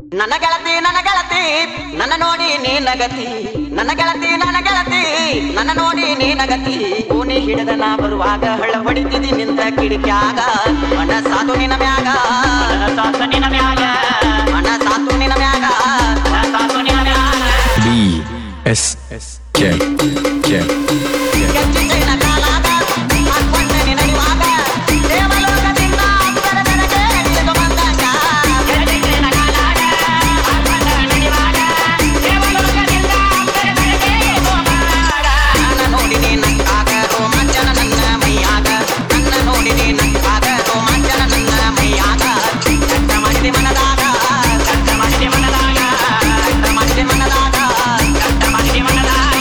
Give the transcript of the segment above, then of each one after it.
ನನ್ನ ಗೆಳತಿ ನನ್ನ ನೋಡಿ ನೀ ನಗತಿ, ನನ್ನ ಗೆಳತಿ ನನ್ನ ನೋಡಿ ನೀ ನಗತಿ. ಓಣಿ ಹಿಡಿದ ನಾ ಬರುವಾಗ ಹಳ್ಳ ಹೊಡಿತಿದಿ ನಿಂತ ಕಿಡಿಕ್ಯಾಗ. ಮನ ಸಾತು ನಿನ ಮ್ಯಾಗ, ಮನ ಸಾತು ನಿನ ಮ್ಯಾಗ. BSK ಕೆಚ್ಚಿ ಚೈನ ಕಾಲಾಗ ಹಾಕೊಂಡ ನಿನಡಿವಾಗ ದೇವಲೋಕದಿಂದ ಅಂತರ ನನಗೆ ಹಿಡಿದು ಬಂದಾಗ. ನನ್ನ ನೋಡಿ ನೀ ನಕ್ಕಾಗ ರೋಮಾಂಚನ ನನ್ನ ಮೈಯಾಗ, ನನ್ನ ನೋಡಿ ನೀ ನಕ್ಕಾಗ ರೋಮಾಂಚನ ನನ್ನ ಮೈಯಾಗ. ಕಷ್ಟ ಮಾಡಿದೆ ಮನದಾಗ, ಕಷ್ಟ ಮಾಡಿದೆ ಮನದಾಗ, ಕಷ್ಟ ಮಾಡಿದೆ ಮನದಾಗ, ಕಷ್ಟ ಮಾಡಿದೆ ಮನದಾಗ.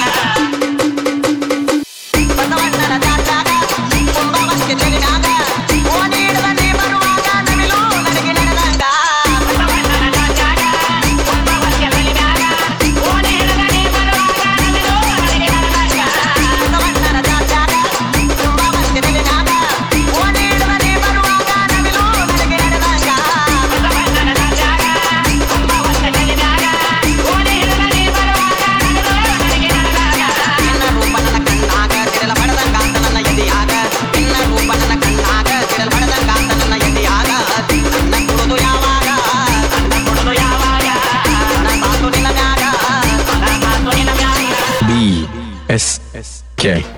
ಬಸವಣ್ಣನ ಜಾತ್ಯಾಗ ಕುಂಭವಸ್ಕೆ ಚೆಲಿನಾಗ ಓಣಿ ಹಿಡಿದ ನೀ ಬರುವಾಗ ನವಿಲು ನನಗೆ ನಡೆದಂಗ. ಬಸವಣ್ಣನ ಜಾತ್ಯಾಗ ಕುಂಭವಸ್ಕೆ ಚೆಲಿನಾಗ ಓಣಿ ಹಿಡಿದ ನೀ ಬರುವಾಗ ನವಿಲು ನನಗೆ ನಡೆದಂಗ. ಬಸವಣ್ಣನ ಜಾತ್ಯಾಗ ಕುಂಭವಸ್ಕೆ ಚೆಲಿನಾಗ ಓಣಿ ಹಿಡಿದ ನೀ ಬರುವಾಗ ನವಿಲು ನನಗೆ ನಡೆದಂಗ. ಬಸವಣ್ಣನ ಜಾತ್ಯಾಗ ಕುಂಭವಸ್ಕೆ ಚೆಲಿನಾಗ ಓಣಿ ಹಿಡಿದ ನೀ ಬರುವಾಗ ನವಿಲು ನನಗೆ ನಡೆದಂಗ. ನಿನ್ನ ರೂಪ ನನ್ನ ಕಣ್ಣಾಗ ತಿರಲ ಬಡದಂಗಾತ ನನ್ನ ಎದೆಯಾಗ, ನಿನ್ನ ರೂಪ ನನ್ನ ಕಣ್ಣಾಗ ತಿರಲ ಬಡದಂಗಾತ ನನ್ನ ಎದೆಯಾಗ. ನನ್ನ ಕೊಡುದು ಯಾವಾಗ, ನನ್ನ ಕೊಡುದು ಯಾವಾಗ, ನನ್ನ ಸಾತು ನಿನ್ನ ಮ್ಯಾಗ, ನನ್ನ ಸಾತು ನಿನ್ನ ಮ್ಯಾಗ. BSK